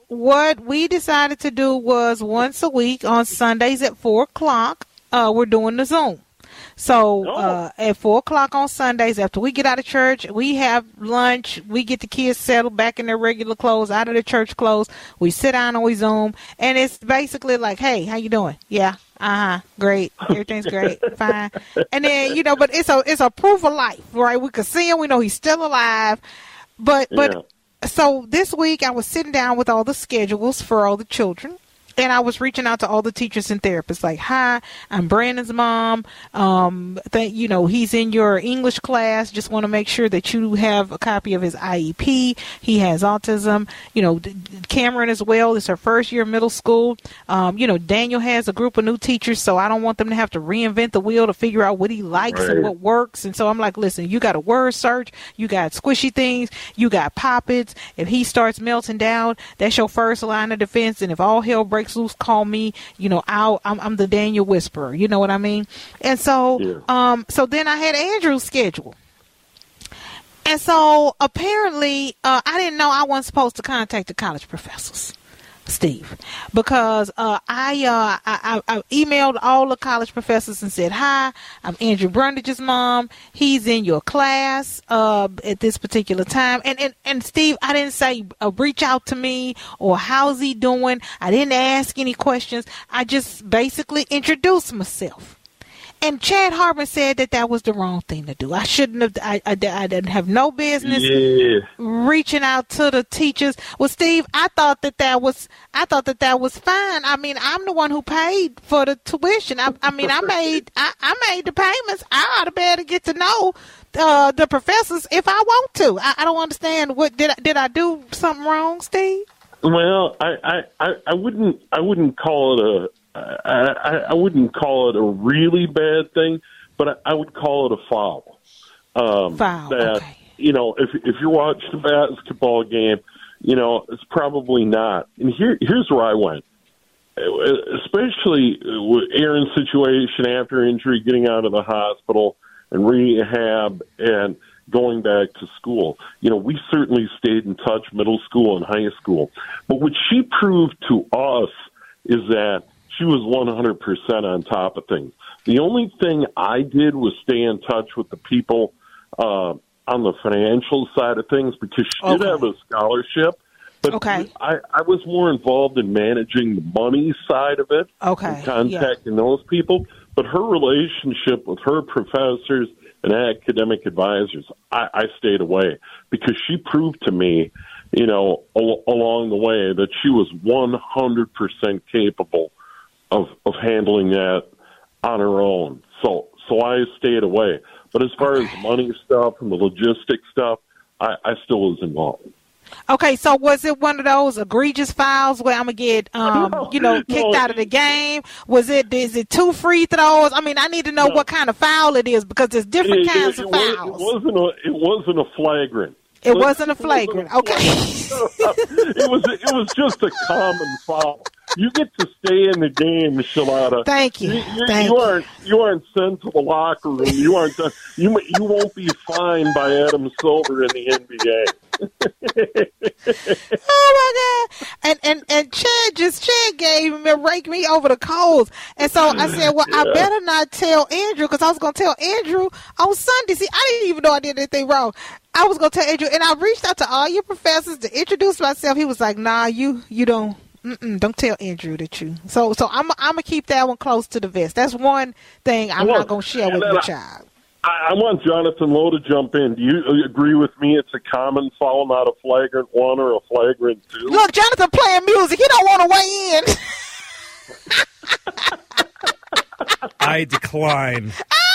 what we decided to do was once a week on Sundays at four o'clock, uh, we're doing the Zoom. So uh, at four o'clock on Sundays, after we get out of church, we have lunch. We get the kids settled back in their regular clothes, out of their church clothes. We sit down and we Zoom. And it's basically like, hey, how you doing? Yeah. Uh-huh. Great. Everything's great. Fine. And then, you know, but it's a it's a proof of life, right? We can see him. We know he's still alive. But, but yeah. So this week I was sitting down with all the schedules for all the children. And I was reaching out to all the teachers and therapists like, hi, I'm Brandon's mom. Um, th- you know, he's in your English class. Just want to make sure that you have a copy of his I E P. He has autism. You know, Cameron as well. It's her first year of middle school. Um, you know, Daniel has a group of new teachers, so I don't want them to have to reinvent the wheel to figure out what he likes right. and what works. And so I'm like, listen, you got a word search. You got squishy things. You got pop-its. If he starts melting down, that's your first line of defense. And if all hell breaks loose, call me. You know, I'll, I'm, I'm the Daniel Whisperer. You know what I mean? And so, yeah. um, so then I had Andrew's schedule. And so apparently, uh, I didn't know I wasn't supposed to contact the college professors, Steve, because uh, I, uh, I I emailed all the college professors and said, hi, I'm Andrew Brundage's mom. He's in your class uh, at this particular time. And, and, and Steve, I didn't say uh, reach out to me or how's he doing. I didn't ask any questions. I just basically introduced myself. And Chad Harbin said that that was the wrong thing to do. I shouldn't have, I, I, I didn't have no business yeah. reaching out to the teachers. Well, Steve, I thought that that was, I thought that that was fine. I mean, I'm the one who paid for the tuition. I, I mean, I made, I, I made the payments. I ought to be able to get to know uh, the professors if I want to. I, I don't understand. What did I, did I do something wrong, Steve? Well, I, I, I wouldn't, I wouldn't call it a, I, I wouldn't call it a really bad thing, but I, I would call it a foul. Um, foul, that, okay. You know, if if you're watching a basketball game, you know, it's probably not. And here, here's where I went. Especially with Aaron's situation after injury, getting out of the hospital and rehab and going back to school. You know, we certainly stayed in touch middle school and high school. But what she proved to us is that she was one hundred percent on top of things. The only thing I did was stay in touch with the people uh, on the financial side of things because she okay. did have a scholarship. But okay. I, I was more involved in managing the money side of it okay. and contacting yeah. those people. But her relationship with her professors and academic advisors, I, I stayed away because she proved to me, you know, al- along the way that she was one hundred percent capable of of handling that on her own. So so I stayed away. But as far okay. as money stuff and the logistics stuff, I, I still was involved. Okay, so was it one of those egregious fouls where I'm gonna get, um, no, you know, kicked no. out of the game? Was it? Is it two free throws? I mean, I need to know no. what kind of foul it is because there's different it, kinds it, of it fouls. Was, it wasn't a. It wasn't a flagrant. It wasn't a flagrant. Okay. it was. It was just a common foul. You get to stay in the game, Shalata. Thank you. You, you, Thank you you. aren't. You aren't sent to the locker room. You aren't. Done, you you won't be fined by Adam Silver in the N B A. Oh my God! And and and Chad just Chad gave me rake me over the coals, and so I said, well, yeah. I better not tell Andrew because I was going to tell Andrew on Sunday. See, I didn't even know I did anything wrong. I was going to tell Andrew, and I reached out to all your professors to introduce myself. He was like, "Nah, you you don't." Mm-mm, don't tell Andrew that you. So, so I'm I'm gonna keep that one close to the vest. That's one thing I'm well, not gonna share with your child. I, I want Jonathan Lowe to jump in. Do you agree with me? It's a common foul, not a flagrant one or a flagrant two. Look, Jonathan playing music. He don't want to weigh in. I decline.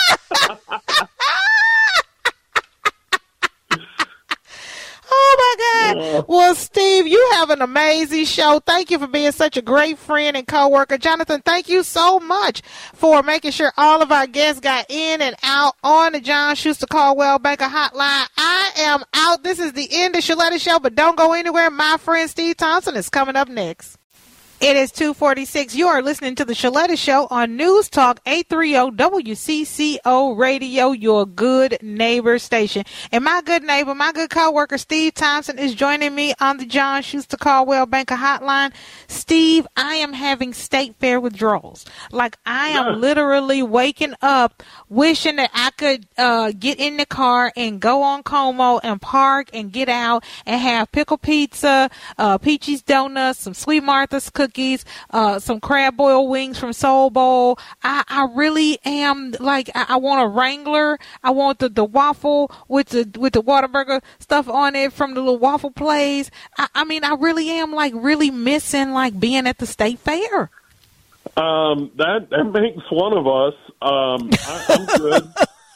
Oh, my God. Well, Steve, you have an amazing show. Thank you for being such a great friend and coworker. Jonathan, thank you so much for making sure all of our guests got in and out on the John Schuster Caldwell Banker Hotline. I am out. This is the end of Shaletta Show, but don't go anywhere. My friend Steve Thompson is coming up next. It is two forty-six. You are listening to the Shaletta Show on News Talk eight thirty W C C O Radio, your good neighbor station. And my good neighbor, my good coworker, Steve Thompson, is joining me on the John Schuster Caldwell Banker Hotline. Steve, I am having state fair withdrawals. Like, I am Yeah. literally waking up wishing that I could uh, get in the car and go on Como and park and get out and have pickle pizza, uh, Peachy's Donuts, some Sweet Martha's cookies, uh, some crab boil wings from Soul Bowl. I, I really am like, I, I want a Wrangler. I want the, the waffle with the with the Whataburger stuff on it from the little waffle place. I, I mean, I really am like really missing like being at the state fair. Um, that that makes one of us. Um, I, I'm good.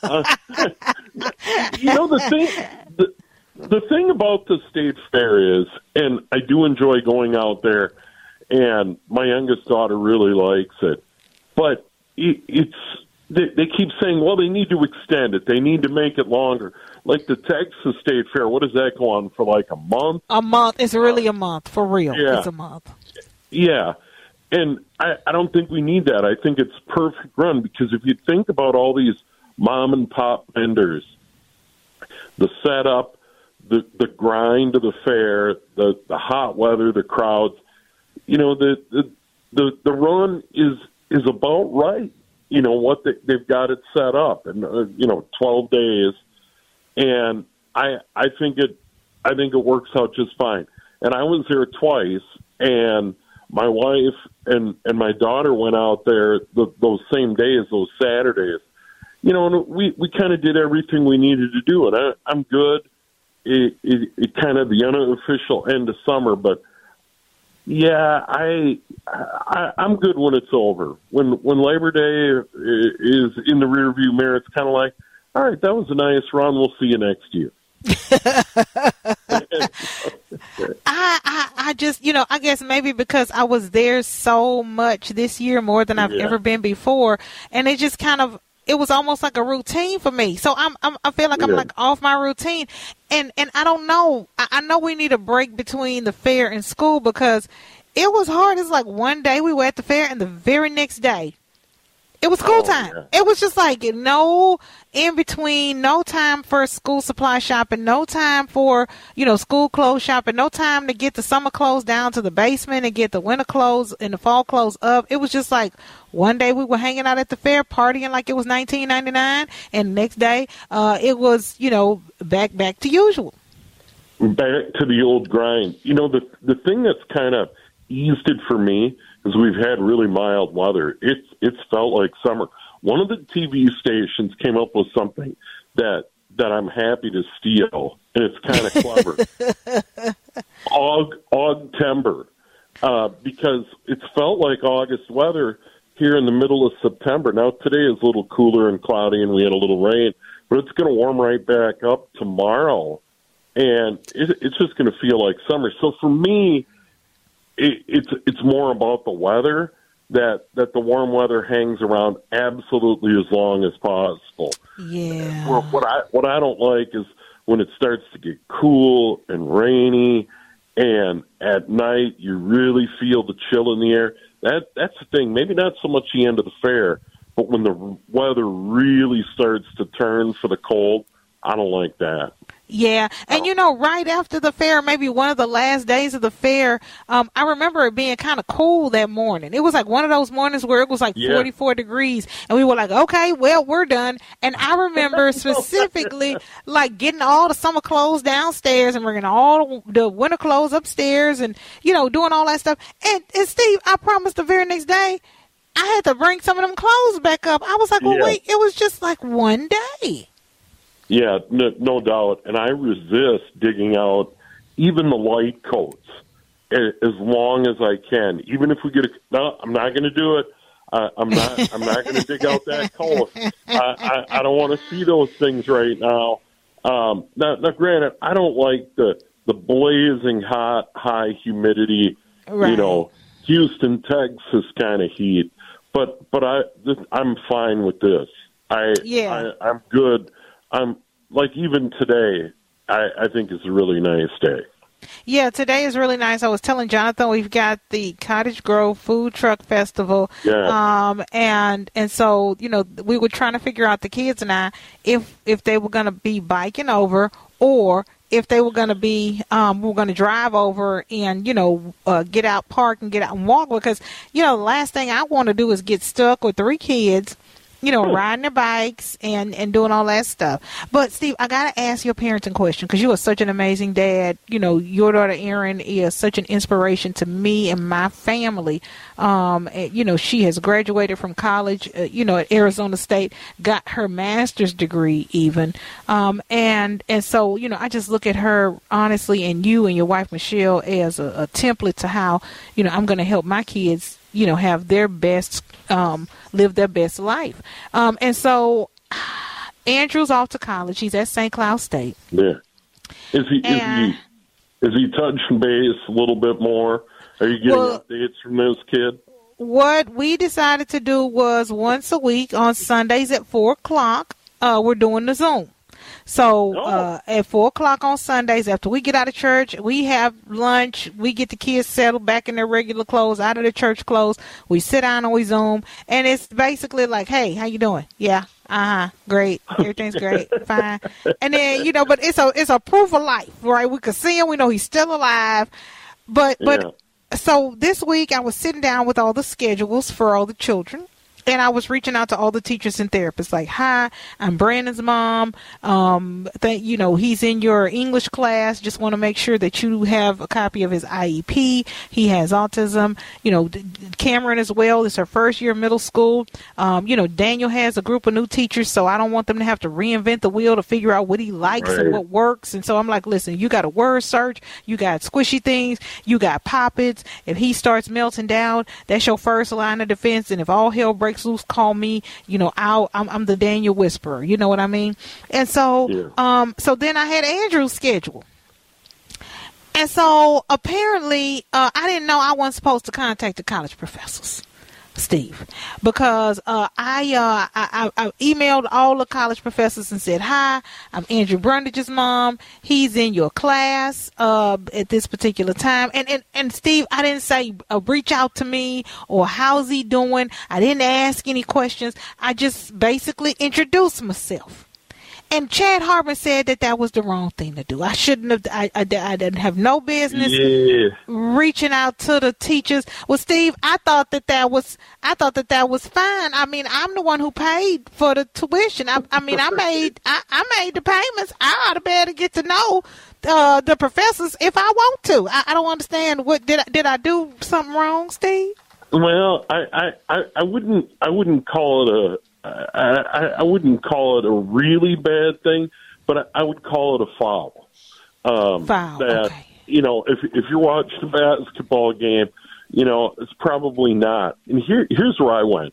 uh, you know the thing. The, the thing about the state fair is, and I do enjoy going out there, and my youngest daughter really likes it. But it, it's they, they keep saying, well, they need to extend it. They need to make it longer. Like the Texas State Fair, what does that go on for? Like a month? A month. It's really a month for real. Yeah. It's a month. Yeah. And I, I don't think we need that. I think it's perfect run because if you think about all these mom and pop vendors, the setup, the the grind of the fair, the, the hot weather, the crowds, you know, the the the, the run is is about right. You know what they, they've got it set up, and uh, you know, twelve days, and I I think it I think it works out just fine. And I was there twice, and my wife and, and my daughter went out there the, those same days, those Saturdays. You know, and we, we kind of did everything we needed to do, and I, I'm good. It, it, it kind of the unofficial end of summer, but yeah, I, I I'm good when it's over. When when Labor Day is in the rearview mirror, it's kind of like, all right, that was a nice run. We'll see you next year. I, I I just, you know, I guess maybe because I was there so much this year, more than I've Yeah. ever been before, and it just kind of, it was almost like a routine for me. So I'm, I'm I feel like I'm Yeah. like off my routine, and and I don't know. I, I know we need a break between the fair and school because it was hard. It's like one day we were at the fair, and the very next day it was school Oh, time. yeah. It was just like no in between, no time for school supply shopping, no time for, you know, school clothes shopping, no time to get the summer clothes down to the basement and get the winter clothes and the fall clothes up. It was just like one day we were hanging out at the fair partying like it was nineteen ninety-nine, and the next day uh, it was, you know, back back to usual. Back to the old grind. You know, the the thing that's kind of eased it for me is we've had really mild weather. It's it's felt like summer. One of the T V stations came up with something that that I'm happy to steal, and it's kind of clever. Aug Augtember, uh, because it's felt like August weather here in the middle of September. Now today is a little cooler and cloudy, and we had a little rain, but it's going to warm right back up tomorrow, and it, it's just going to feel like summer. So for me, it, it's it's more about the weather. That, that the warm weather hangs around absolutely as long as possible. Yeah. Well, what I what I don't like is when it starts to get cool and rainy, and at night you really feel the chill in the air. That that's the thing. Maybe not so much the end of the fair, but when the weather really starts to turn for the cold, I don't like that. Yeah, and you know, right after the fair, maybe one of the last days of the fair, um, I remember it being kind of cool that morning. It was like one of those mornings where it was like Yeah. forty-four degrees, and we were like, okay, well, we're done. And I remember specifically like getting all the summer clothes downstairs and bringing all the winter clothes upstairs and, you know, doing all that stuff. And, and Steve, I promised the very next day, I had to bring some of them clothes back up. I was like, well, Yeah. wait, it was just like one day. Yeah, no, no doubt. And I resist digging out even the light coats a- as long as I can. Even if we get a no, I'm not going to do it. Uh, I'm not. I'm not going to dig out that coat. I, I, I don't want to see those things right now. Um, now, now, granted, I don't like the the blazing hot, high humidity. Right. You know, Houston, Texas kind of heat. But but I this, I'm fine with this. I Yeah. I, I'm good. I'm like even today. I, I think it's a really nice day. Yeah, today is really nice. I was telling Jonathan we've got the Cottage Grove Food Truck Festival. Yeah. Um, and and so, you know, we were trying to figure out, the kids and I, if if they were going to be biking over or if they were going to be, um, we were going to drive over and, you know, uh, get out, park and get out and walk. Because, you know, the last thing I want to do is get stuck with three kids, you know, riding their bikes and, and doing all that stuff. But, Steve, I got to ask your parenting question because you are such an amazing dad. You know, your daughter, Erin, is such an inspiration to me and my family. Um, you know, she has graduated from college, uh, you know, at Arizona State, got her master's degree even. Um, and, and so, you know, I just look at her, honestly, and you and your wife, Michelle, as a, a template to how, you know, I'm going to help my kids, you know, have their best, um, live their best life. Um, and so Andrew's off to college. He's at Saint Cloud State. Yeah. Is he, and, is he, is he touching base a little bit more? Are you getting well, updates from this kid? What we decided to do was once a week on Sundays at four o'clock, uh, we're doing the Zoom. So uh, at four o'clock on Sundays, after we get out of church, we have lunch. We get the kids settled back in their regular clothes, out of their church clothes. We sit down and we Zoom. And it's basically like, hey, how you doing? Yeah. Uh-huh. Great. Everything's great. Fine. And then, you know, but it's a it's a proof of life, right? We can see him. We know he's still alive. But, but Yeah. So this week I was sitting down with all the schedules for all the children. And I was reaching out to all the teachers and therapists like, hi, I'm Brandon's mom. Um, th- you know, he's in your English class. Just want to make sure that you have a copy of his I E P. He has autism. You know, D- Cameron as well. It's her first year of middle school. Um, you know, Daniel has a group of new teachers, so I don't want them to have to reinvent the wheel to figure out what he likes Right. and what works. And so I'm like, listen, you got a word search. You got squishy things. You got pop-its. If he starts melting down, that's your first line of defense. And if all hell breaks loose, call me. You know, I'll, I'm, I'm the Daniel Whisperer. You know what I mean? And so, Yeah. um, so then I had Andrew's schedule. And so apparently, uh, I didn't know I wasn't supposed to contact the college professors, Steve, because uh, I, uh, I I emailed all the college professors and said, hi, I'm Andrew Brundage's mom. He's in your class uh, at this particular time. And, and, and Steve, I didn't say uh, reach out to me or how's he doing. I didn't ask any questions. I just basically introduced myself. And Chad Harbin said that that was the wrong thing to do. I shouldn't have, I, I, I didn't have no business Yeah. reaching out to the teachers. Well, Steve, I thought that that was, I thought that that was fine. I mean, I'm the one who paid for the tuition. I, I mean, I made, I, I made the payments. I ought to be able to get to know uh, the professors if I want to. I, I don't understand. What did I, did I do something wrong, Steve? Well, I, I, I wouldn't I wouldn't call it a I, I wouldn't call it a really bad thing, but I, I would call it a foul. Um, Foul. That, Okay. you know, if if you're watching a basketball game, you know, it's probably not. And here here's where I went,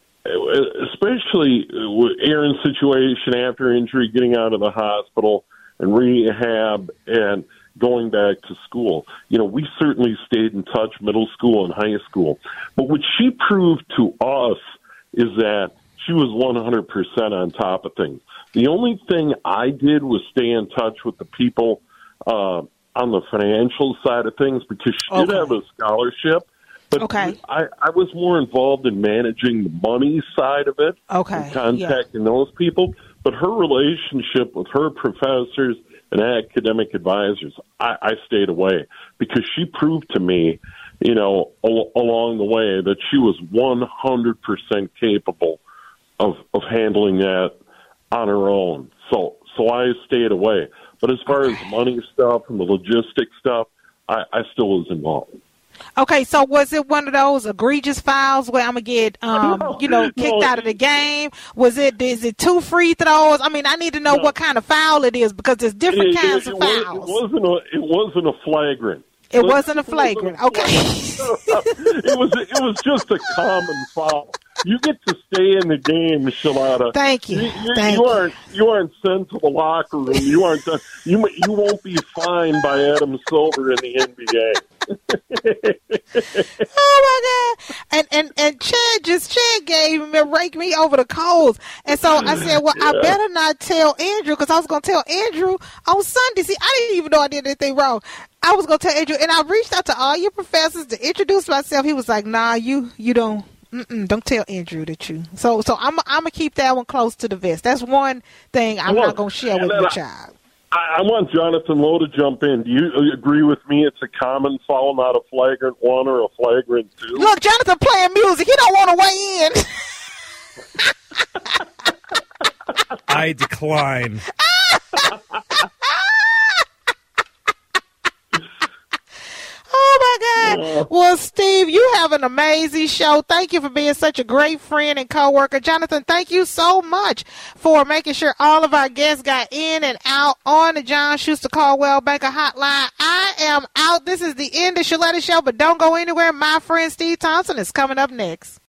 especially with Aaron's situation after injury, getting out of the hospital and rehab and going back to school. You know, we certainly stayed in touch middle school and high school. But what she proved to us is that she was one hundred percent on top of things. The only thing I did was stay in touch with the people uh, on the financial side of things because she Okay. did have a scholarship. But Okay. I, I was more involved in managing the money side of it Okay. and contacting those people. But her relationship with her professors and academic advisors, I, I stayed away because she proved to me, you know, al- along the way that she was one hundred percent capable of, of handling that on her own. So, so I stayed away. But as far as the money stuff and the logistics stuff, I, I still was involved. Okay, so was it one of those egregious fouls where I'm gonna get, um, No, you know, kicked no. out of the game? Was it? Is it two free throws? I mean, I need to know No. what kind of foul it is because there's different It- kinds it, of it was- fouls. It wasn't a. It wasn't a flagrant. It wasn't a flagrant. Okay. it was. It was just a common foul. You get to stay in the game, Shalata. Thank you. You, you, Thank you you. aren't. You aren't sent to the locker room. You aren't. Done, you you won't be fined by Adam Silver in the N B A. Oh my God! And and and Chad just Chad gave me rake me over the coals, and so I said, well, I Yeah. better not tell Andrew because I was gonna tell Andrew on Sunday. See, I didn't even know I did anything wrong. I I was gonna tell Andrew, and I reached out to all your professors to introduce myself. He was like, "Nah, you you don't." Mm-mm, don't tell Andrew that you. So, so I'm I'm gonna keep that one close to the vest. That's one thing I'm well, not gonna share with your I, child. I, I want Jonathan Lowe to jump in. Do you agree with me? It's a common foul, not a flagrant one or a flagrant two. Look, Jonathan playing music. He don't want to weigh in. I decline. Oh, my God. Well, Steve, you have an amazing show. Thank you for being such a great friend and coworker. Jonathan, thank you so much for making sure all of our guests got in and out on the John Schuster Caldwell Banker Hotline. I am out. This is the end of Shaletta Show, but don't go anywhere. My friend Steve Thompson is coming up next.